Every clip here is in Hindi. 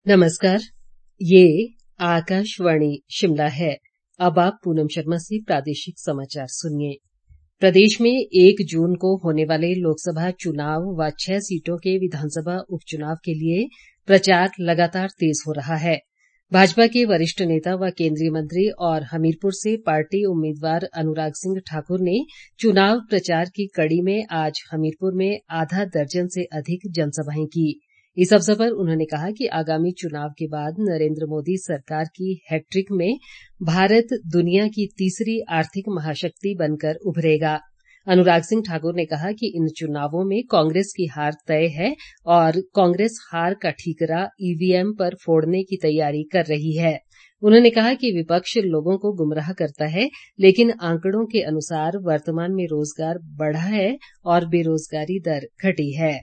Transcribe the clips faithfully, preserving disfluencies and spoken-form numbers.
नमस्कार, ये आकाशवाणी शिमला है। अब आप पूनम शर्मा से प्रादेशिक समाचार सुनिए। प्रदेश में एक जून को होने वाले लोकसभा चुनाव व छह सीटों के विधानसभा उपचुनाव के लिए प्रचार लगातार तेज हो रहा है। भाजपा के वरिष्ठ नेता व केंद्रीय मंत्री और हमीरपुर से पार्टी उम्मीदवार अनुराग सिंह ठाकुर ने चुनाव प्रचार की कड़ी में आज हमीरपुर में आधा दर्जन से अधिक जनसभाएं की। इस अवसर पर उन्होंने कहा कि आगामी चुनाव के बाद नरेंद्र मोदी सरकार की हैट्रिक में भारत दुनिया की तीसरी आर्थिक महाशक्ति बनकर उभरेगा। अनुराग सिंह ठाकुर ने कहा कि इन चुनावों में कांग्रेस की हार तय है और कांग्रेस हार का ठीकरा ईवीएम पर फोड़ने की तैयारी कर रही है। उन्होंने कहा कि विपक्ष लोगों को गुमराह करता है, लेकिन आंकड़ों के अनुसार वर्तमान में रोजगार बढ़ा है और बेरोजगारी दर घटी है।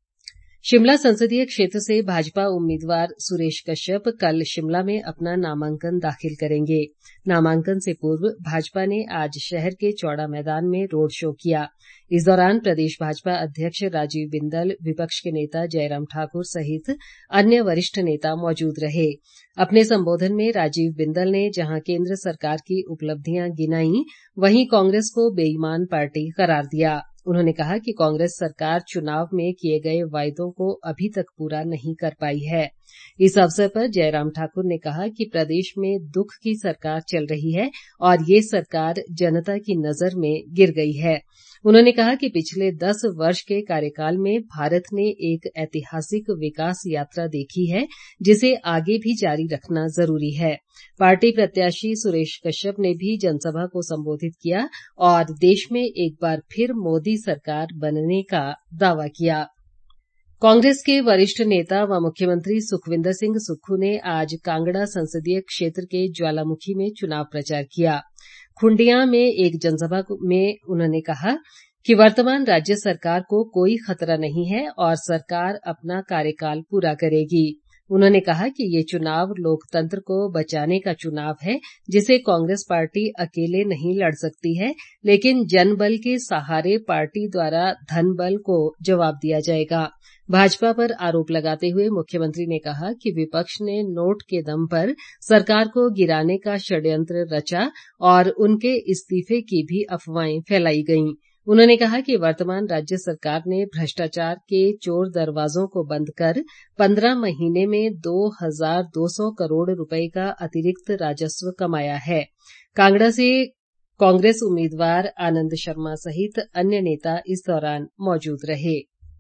शिमला संसदीय क्षेत्र से भाजपा उम्मीदवार सुरेश कश्यप कल शिमला में अपना नामांकन दाखिल करेंगे। नामांकन से पूर्व भाजपा ने आज शहर के चौड़ा मैदान में रोड शो किया। इस दौरान प्रदेश भाजपा अध्यक्ष राजीव बिंदल, विपक्ष के नेता जयराम ठाकुर सहित अन्य वरिष्ठ नेता मौजूद रहे। अपने संबोधन में राजीव बिंदल ने जहां केंद्र सरकार की उपलब्धियां गिनाई, वहीं कांग्रेस को बेईमान पार्टी करार दिया। उन्होंने कहा कि कांग्रेस सरकार चुनाव में किए गए वायदों को अभी तक पूरा नहीं कर पाई है। इस अवसर पर जयराम ठाकुर ने कहा कि प्रदेश में दुख की सरकार चल रही है और ये सरकार जनता की नजर में गिर गई है। उन्होंने कहा कि पिछले दस वर्ष के कार्यकाल में भारत ने एक ऐतिहासिक विकास यात्रा देखी है, जिसे आगे भी जारी रखना जरूरी है। पार्टी प्रत्याशी सुरेश कश्यप ने भी जनसभा को संबोधित किया और देश में एक बार फिर मोदी सरकार बनने का दावा किया। कांग्रेस के वरिष्ठ नेता व मुख्यमंत्री सुखविंदर सिंह सुक्खू ने आज कांगड़ा संसदीय क्षेत्र के ज्वालामुखी में चुनाव प्रचार किया। खुंडिया में एक जनसभा में उन्होंने कहा कि वर्तमान राज्य सरकार को कोई खतरा नहीं है और सरकार अपना कार्यकाल पूरा करेगी। उन्होंने कहा कि ये चुनाव लोकतंत्र को बचाने का चुनाव है, जिसे कांग्रेस पार्टी अकेले नहीं लड़ सकती है, लेकिन जनबल के सहारे पार्टी द्वारा धनबल को जवाब दिया जाएगा। भाजपा पर आरोप लगाते हुए मुख्यमंत्री ने कहा कि विपक्ष ने नोट के दम पर सरकार को गिराने का षड्यंत्र रचा और उनके इस्तीफे की भी अफवाहें फैलाई गईं। उन्होंने कहा कि वर्तमान राज्य सरकार ने भ्रष्टाचार के चोर दरवाजों को बंद कर पंद्रह महीने में दो हजार दो सौ करोड़ रुपए का अतिरिक्त राजस्व कमाया है। कांगड़ा से कांग्रेस उम्मीदवार आनंद शर्मा सहित अन्य नेता इस दौरान मौजूद रहे।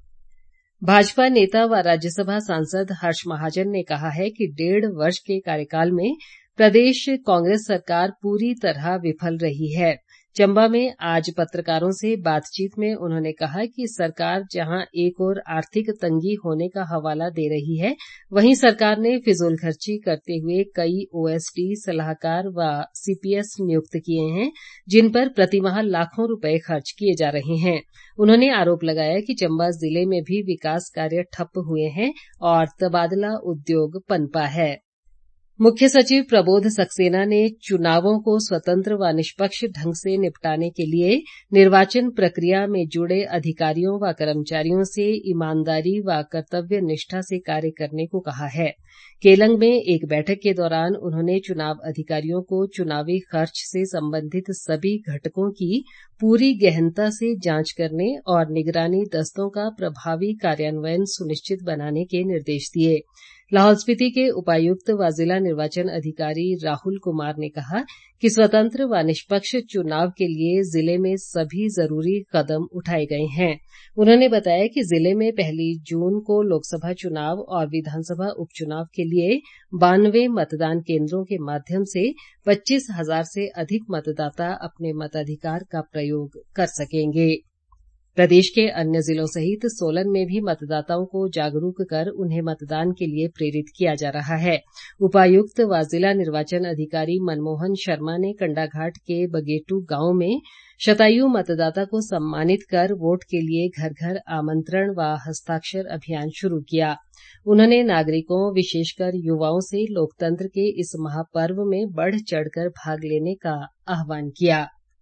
भाजपा नेता व राज्यसभा सांसद हर्ष महाजन ने कहा है कि डेढ़ वर्ष के कार्यकाल में प्रदेश कांग्रेस सरकार पूरी तरह विफल रही है। चंबा में आज पत्रकारों से बातचीत में उन्होंने कहा कि सरकार जहां एक ओर आर्थिक तंगी होने का हवाला दे रही है, वहीं सरकार ने फिजूल खर्ची करते हुए कई ओएसडी सलाहकार व सीपीएस नियुक्त किए हैं, जिन पर प्रतिमाह लाखों रुपए खर्च किए जा रहे हैं। उन्होंने आरोप लगाया कि चंबा जिले में भी विकास कार्य ठप्प हुए हैं और तबादला उद्योग पनपा है। मुख्य सचिव प्रबोध सक्सेना ने चुनावों को स्वतंत्र व निष्पक्ष ढंग से निपटाने के लिए निर्वाचन प्रक्रिया में जुड़े अधिकारियों व कर्मचारियों से ईमानदारी व कर्तव्य निष्ठा से कार्य करने को कहा है। केलंग में एक बैठक के दौरान उन्होंने चुनाव अधिकारियों को चुनावी खर्च से संबंधित सभी घटकों की पूरी गहनता से जांच करने और निगरानी दस्तों का प्रभावी कार्यान्वयन सुनिश्चित बनाने के निर्देश दिए। लाहौल स्पीति के उपायुक्त व जिला निर्वाचन अधिकारी राहुल कुमार ने कहा कि स्वतंत्र व निष्पक्ष चुनाव के लिए जिले में सभी जरूरी कदम उठाए गए हैं। उन्होंने बताया कि जिले में पहली जून को लोकसभा चुनाव और विधानसभा उपचुनाव के लिए बानवे मतदान केंद्रों के माध्यम से पच्चीस हजार से अधिक मतदाता अपने मताधिकार का प्रयोग कर सकेंगे। प्रदेश के अन्य जिलों सहित सोलन में भी मतदाताओं को जागरूक कर उन्हें मतदान के लिए प्रेरित किया जा रहा है। उपायुक्त व जिला निर्वाचन अधिकारी मनमोहन शर्मा ने कंडाघाट के बगेटू गांव में शतायु मतदाता को सम्मानित कर वोट के लिए घर घर आमंत्रण व हस्ताक्षर अभियान शुरू किया। उन्होंने नागरिकों, विशेषकर युवाओं से लोकतंत्र के इस महापर्व में बढ़ चढ़कर भाग लेने का आह्वान किया।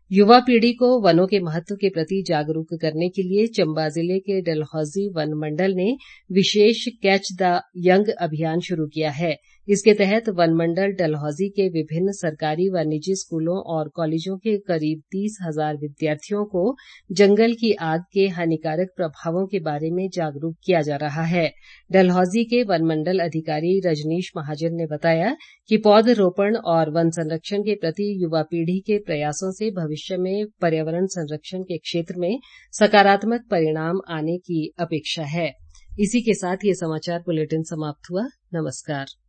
युवा पीढ़ी को वनों के महत्व के प्रति जागरूक करने के लिए चंबा जिले के डलहौजी वन मंडल ने विशेष कैच द यंग अभियान शुरू किया है। इसके तहत वन मंडल डलहौजी के विभिन्न सरकारी व निजी स्कूलों और कॉलेजों के करीब तीस हजार विद्यार्थियों को जंगल की आग के हानिकारक प्रभावों के बारे में जागरूक किया जा रहा है। डलहौजी के वन मंडल अधिकारी रजनीश महाजन ने बताया कि पौधरोपण और वन संरक्षण के प्रति युवा पीढ़ी के प्रयासों से भविष्य में पर्यावरण संरक्षण के क्षेत्र में सकारात्मक परिणाम आने की अपेक्षा है। इसी के साथ ये समाचार बुलेटिन समाप्त हुआ। नमस्कार।